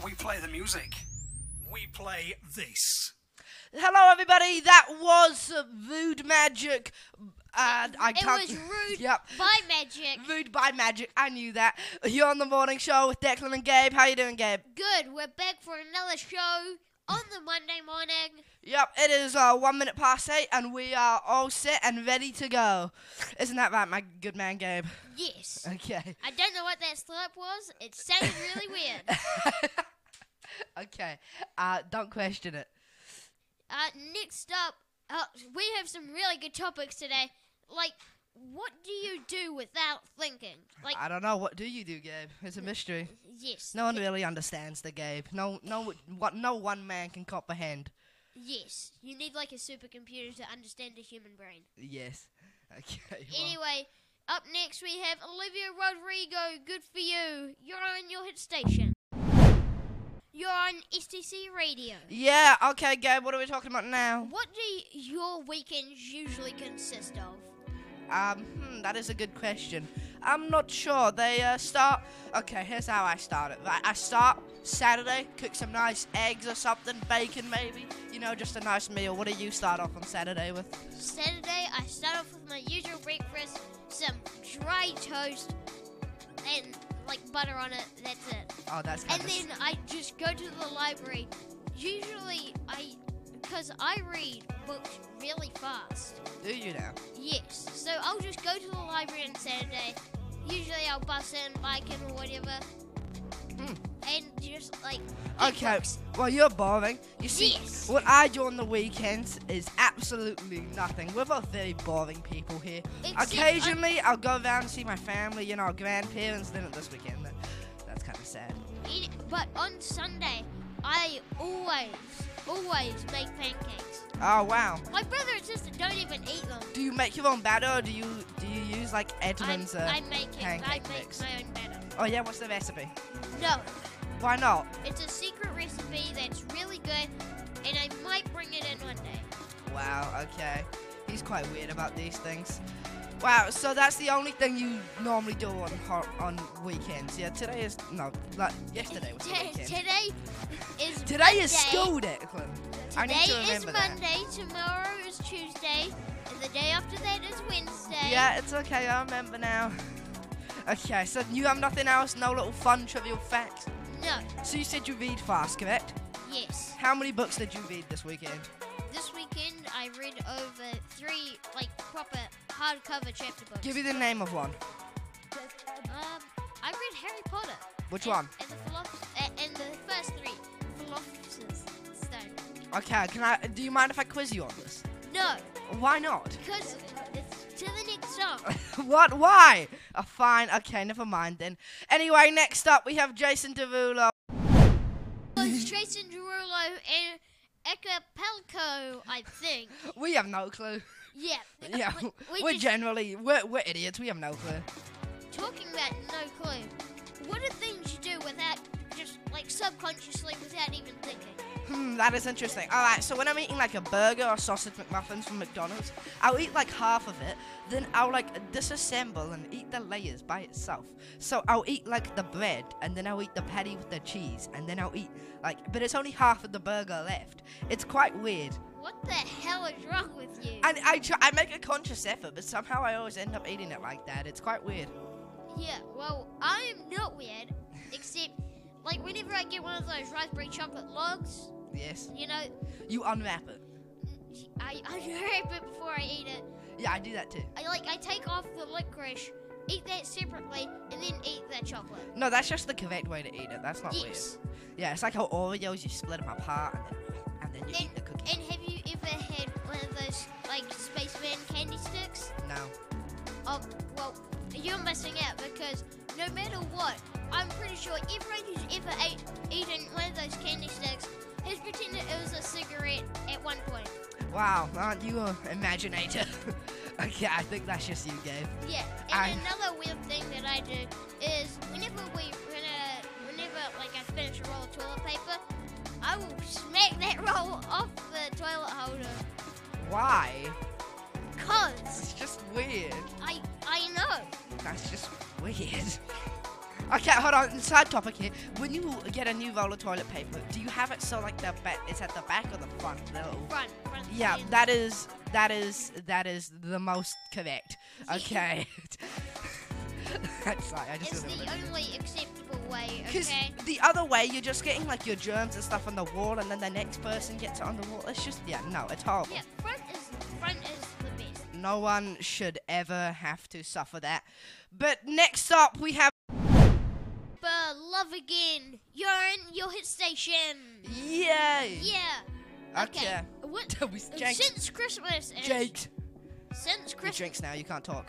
We play the music. We play this. Hello, everybody. That was Vood Magic. And I It can't. was Rude Yep. by Magic. Vood by Magic. I knew that. You're on the morning show with Declan and Gabe. How you doing, Gabe? Good. We're back for another show on the Monday morning. Yep. It is 1 minute past 8, and we are all set and ready to go. Isn't that right, my good man, Gabe? Yes. Okay. I don't know what that slurp was. It sounded really weird. Okay. Don't question it. Next up, we have some really good topics today. Like, what do you do without thinking? Like, I don't know. What do you do, Gabe? It's a mystery. yes. No one really understands the Gabe. No one man can comprehend. Yes. You need like a supercomputer to understand the human brain. Yes. Okay. Well. Anyway, up next we have Olivia Rodrigo. Good for you. You're on your hit station. You're on STC Radio. Yeah. Okay, Gabe. What are we talking about now? What do your weekends usually consist of? That is a good question. I'm not sure. They start. Okay, here's how I start it. I start Saturday, cook some nice eggs or something, bacon maybe. You know, just a nice meal. What do you start off on Saturday with? Saturday, I start off with my usual breakfast, some dry toast, and like butter on it. That's it. Oh, that's And kind of. then I just go to the library. Usually, because I read books really fast. Do you now? Yes. So I'll just go to the library on Saturday. Usually I'll bus in, bike in, or whatever. And just like get Okay. books. Well, you're boring. You see, Yes. what I do on the weekends is absolutely nothing. We're both very boring people here. Except Occasionally, I'll go around and see my family, you know, grandparents. Then this weekend, that's kind of sad. But on Sunday, I always make pancakes. Oh wow. My brother and sister don't even eat them. Do you make your own batter, or do you use like I Edmund's make it. I pancake make mix? my own batter. Oh yeah, what's the recipe? No, Why not? it's a secret recipe that's really good, and I might bring it in one day. Wow. Okay. He's quite weird about these things. Wow. So that's the only thing you normally do on weekends. Yeah. Today is no. Like yesterday was the weekend. Today is Today Monday. is school day, Declan. I need to Today is remember that. Monday, tomorrow is Tuesday, and the day after that is Wednesday. Yeah, it's okay. I remember now. Okay, so you have nothing else? No little fun trivial facts? No, So you said you read fast, correct? yes. How many books did you read this weekend? This weekend I read over 3 like proper hardcover chapter books. Give me the name of one. I read Harry Potter. Which and, one? And the first 3, Philosopher's Stone. Okay, do you mind if I quiz you on this? No, Why not? because it's to the next song. What? Why? Fine. Okay, never mind then. Anyway, next up we have Jason Derulo. It's Jason Derulo and Acapulco, I think. We have no clue. Yeah. Yeah, We just- we're idiots. We have no clue. Talking about no clue, what are things you do without just like subconsciously without even thinking? That is interesting. Alright, so when I'm eating like a burger or sausage McMuffins from McDonald's, I'll eat like half of it, then I'll like disassemble and eat the layers by itself. So I'll eat like the bread, and then I'll eat the patty with the cheese, and then I'll eat like, but it's only half of the burger left. It's quite weird. What the hell is wrong with you? And I make a conscious effort, but somehow I always end up eating it like that. It's quite weird. Yeah, well, I am not weird, except like whenever I get one of those raspberry chocolate logs, Yes. you know, You unwrap it. I unwrap it before I eat it. Yeah, I do that too. I take off the licorice, eat that separately, and then eat the chocolate. No, that's just the correct way to eat it. That's not Yes. weird. Yeah, it's like how Oreos, you split them apart, and then you eat the cookie. And have you ever had one of those like spaceman candy sticks? No. Oh, well, you're missing out because no matter what, I'm pretty sure everyone who's ever eaten one of those candy sticks has pretended it was a cigarette at one point. Wow, aren't you an imaginator? Okay, I think that's just you, Gabe. Yeah, and another weird thing that I do is whenever like I finish a roll of toilet paper, I will smack that roll off the toilet holder. Why? Cause It's just weird. I know. That's just weird. Okay, hold on. Side topic here. When you get a new roll of toilet paper, do you have it so like the back? It's at the back or the front? Front. Yeah, that is the most correct. Okay. That's right. I just It's don't the know. only acceptable way, Because okay? the other way, you're just getting like your germs and stuff on the wall, and then the next person gets it on the wall. It's just no, it's horrible. Yeah, front is the best. No one should ever have to suffer that. But next up, we have But love again. You're in your hit station. yay. Yeah. Okay. What? Jake. Since Christmas. Jake. Since He Christmas. drinks now. You can't talk.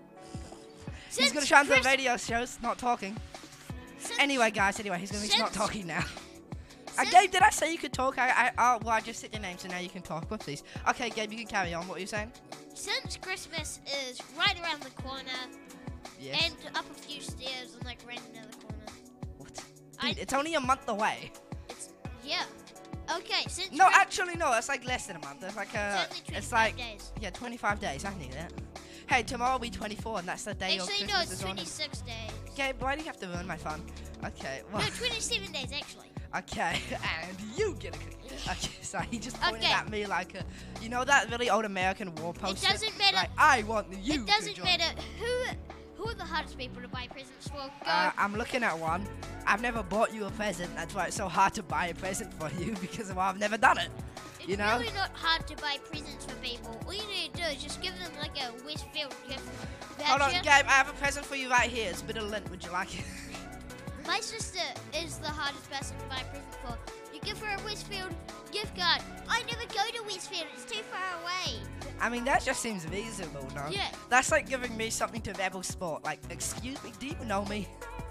Since He's gonna try and do a Chris- radio shows, not talking. since- Anyway, guys. He's gonna be not Since- talking now. since- Gabe, did I say you could talk? Well, I just said your name, so now you can talk. Whoopsies. Okay, Gabe, you can carry on. What were you saying? Since Christmas is right around the corner, Yes. and up a few stairs and like right another corner. What? I- Dude, it's only a month away. Yeah. Okay. Since No, Chris- actually, no. It's like less than a month. It's like it's only it's 25 like days. yeah, 25 days. I knew that. Hey, tomorrow will be 24, and that's the day of Actually, Christmas no, it's is on. 26 days. Gabe, why do you have to ruin my fun? Okay, well, No, 27 days actually. okay, and you get a cookie. Okay, so he just pointed Okay. at me like you know that really old American war poster? doesn't matter. Like, I want you It doesn't to join. matter who are the hardest people to buy presents for. Go. I'm looking at one. I've never bought you a present. That's why it's so hard to buy a present for you because well, I've never done it. It's you know? really not hard to buy presents for people. All you need to do is just give them like a Westfield gift Hold on, voucher. Gabe. I have a present for you right here. It's a bit of lint. Would you like it? My sister is the hardest person to buy a present for. You give her a Westfield gift card. I never go to Westfield. It's too far away. I mean, that just seems reasonable, no? Yeah. That's like giving me something to Rebel Sport. Like, excuse me, do you know me?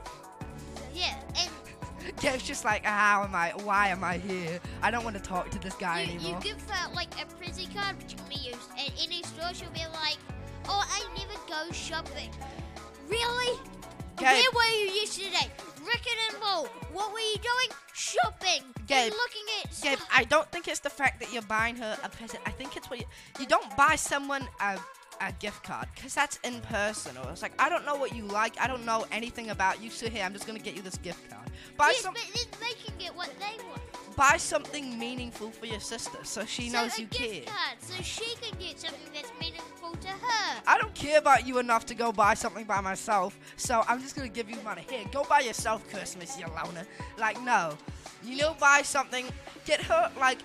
Yeah, and Gabe's just like, why am I here? I don't want to talk to this guy you anymore. give her like a Prezi card which can be used at any store. She'll be like, oh, I never go shopping. Really? Gabe. Where were you yesterday? Rickett and Bull. What were you doing? Shopping. Gabe. And looking at Gabe, stuff. I don't think it's the fact that you're buying her a present. I think it's what you don't buy someone a gift card because that's impersonal. It's like, I don't know what you like. I don't know anything about you. So here, I'm just going to get you this gift card. Yes, but then they can get what they want. Buy something meaningful for your sister so she knows so you a gift care. card, so she can get something that's meaningful to her. I don't care about you enough to go buy something by myself, so I'm just gonna give you money. Here, go buy yourself Christmas, you loner. Like, no. You know, buy something, get her like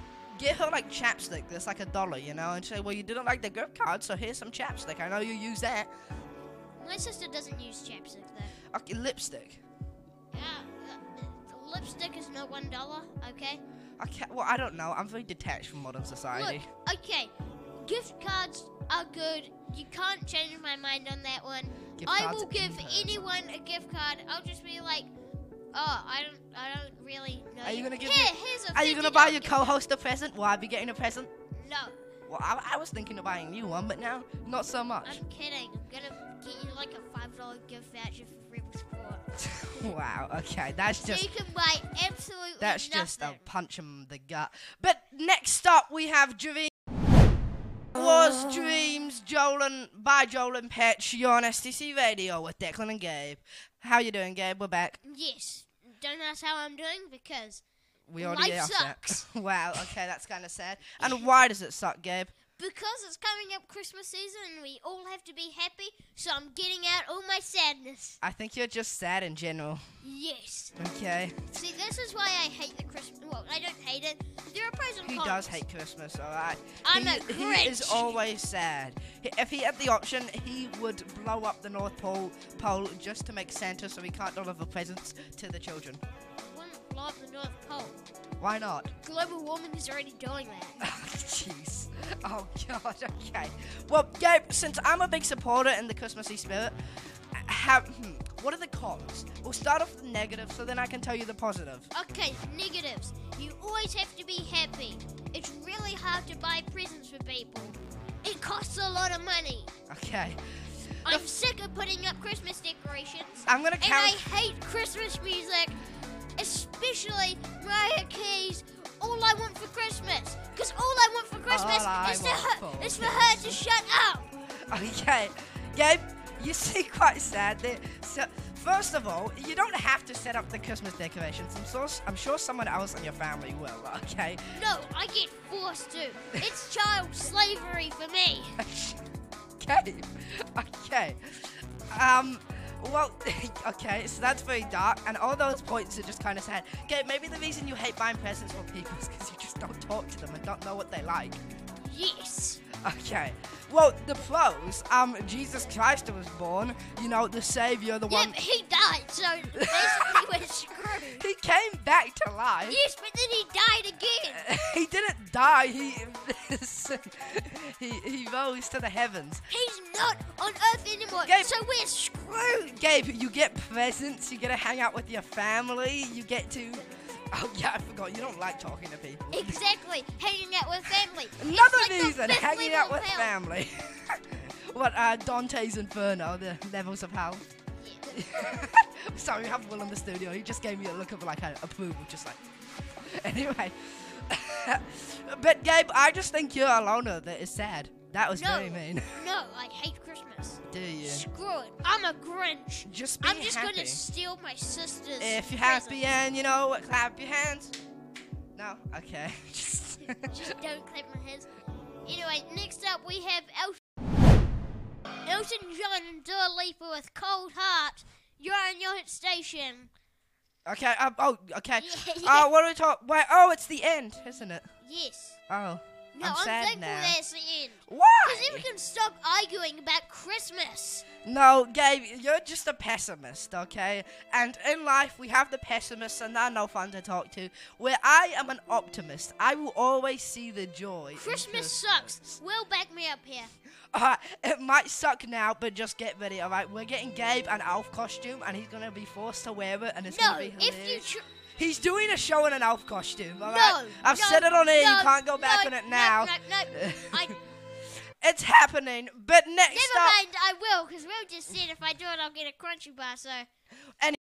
chapstick that's like $1, you know, and say, well, you didn't like the gift card, so here's some chapstick. I know you use that. My sister doesn't use chapstick though. Okay, lipstick. Lipstick is not $1, okay? Okay, well, I don't know. I'm very detached from modern society. Look, okay, gift cards are good. You can't change my mind on that one. Gift I cards will are give impersonal. anyone a gift card. I'll just be like, oh, I don't really know. Are you gonna give Here's a Are you gonna $50 buy your gift card. co-host a present? Will I be getting a present? No, Well, I was thinking of buying you one, but now, not so much. I'm kidding. I'm gonna get you like a $5 gift voucher for Rebel Sport. Wow, okay, that's So just... you can buy absolutely That's nothing. just a punch in the gut. But next up, we have Dream. Was Dreams, Jolan, by Jolan Patch. You're on STC Radio with Declan and Gabe. How you doing, Gabe? We're back. Yes. Don't ask how I'm doing because We already Life asked sucks. that. Wow, okay, that's kind of sad. And why does it suck, Gabe? it's coming up Christmas season and we all have to be happy, so I'm getting out all my sadness. I think you're just sad in general. Yes. Okay. See, this is why I hate the Christmas. Well, I don't hate it. There are pros and He cons. does hate Christmas, alright? I'm a He is Grinch. always sad. If he had the option, he would blow up the North Pole just to make Santa so he can't deliver presents to the children. I wouldn't blow up the North Pole. Why not? Global warming is already doing that. Jeez. Oh, God, okay. Well, Gabe, since I'm a big supporter in the Christmassy spirit, what are the cons? We'll start off with the negative so then I can tell you the positive. Okay, negatives. You always have to be happy. It's really hard to buy presents for people. It costs a lot of money. Okay. I'm sick of putting up Christmas decorations. I'm going to And I count... hate Christmas music, especially Mariah Carey's All I Want for Christmas. Because all I want for Christmas All I is want is for for her to shut up. Okay. Gabe, you seem quite sad there. So, First of all, you don't have to set up the Christmas decorations. I'm sure someone else in your family will, okay? No, I get forced to. It's child slavery for me. Okay. Okay. Well, okay, so that's very dark, and all those points are just kind of sad. Okay, maybe the reason you hate buying presents for people is because you just don't talk to them and don't know what they like. Yes. Okay. Well, the pros, Jesus Christ was born, you know, the savior, the Yeah, one... but he died, so basically we're screwed. He came back to life. Yes, but then he died again. He didn't die, he rose to the heavens. He's not on Earth anymore, Gabe. so we're screwed. Gabe, you get presents, you get to hang out with your family, you get to... Oh, yeah, I forgot, you don't like talking to people. Exactly, hanging out with family. It's Another like the reason, fifth hanging level out of with hell. family. What, Dante's Inferno, the levels of hell? Yeah. Sorry, we have Will in the studio, he just gave me a look of like approval, just like... Anyway. But Gabe, I just think you're a loner that is sad. That was very mean. No, I hate Christmas. Do you? Screw it. I'm a Grinch. Just be I'm just happy. gonna steal my sister's If you're happy presents. and you know what, clap your hands. No? Okay. Just don't clap my hands. Anyway, next up we have Elton John and Dua Lipa with Cold Heart. You're on your hit station. Okay, okay. Yeah. What are we talking? Wait, oh, it's the end, isn't it? Yes. Oh, No, I'm sad thankful now. that's the end. Why? Because then we can stop arguing about Christmas. No, Gabe, you're just a pessimist, okay? And in life, we have the pessimists, and they're no fun to talk to. Where I am an optimist, I will always see the joy. in Christmas sucks. Will, back me up here. It might suck now, but just get ready, alright? We're getting Gabe an elf costume, and he's gonna be forced to wear it, and it's No, gonna be hilarious. if you He's doing a show in an elf costume, alright? No, I've no, said it on air, no, you can't go back no, on it now. No. It's happening, but next Never up... mind, I will, because Will just said if I do it, I'll get a crunchy bar, so...